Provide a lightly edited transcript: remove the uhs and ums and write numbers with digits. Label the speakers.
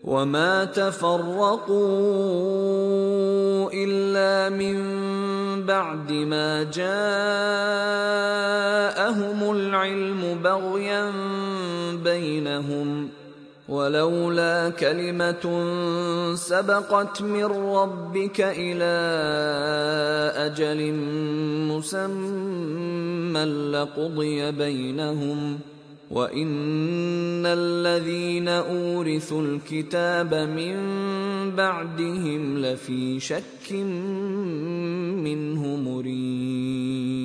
Speaker 1: وما تفرقوا إلا من بعد ما جاءهم العلم بغيا بينهم، ولولا كلمة سبقت من ربك إلى أجل مسمى لقضي بينهم، وإن الذين أورثوا الكتاب من بعدهم لفي شك منه مريب.